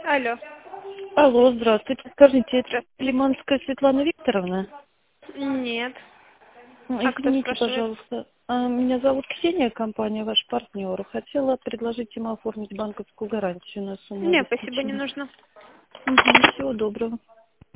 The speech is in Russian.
Алло. Алло, здравствуйте. Скажите, это Здравствуйте. Лиманская Светлана Викторовна? Нет. А кто Извините, спрашивает? пожалуйста. Меня зовут Ксения, компания ваш партнер. Хотела предложить им оформить банковскую гарантию на сумму Нет, спасибо, не обеспечения. нужно. Всего доброго.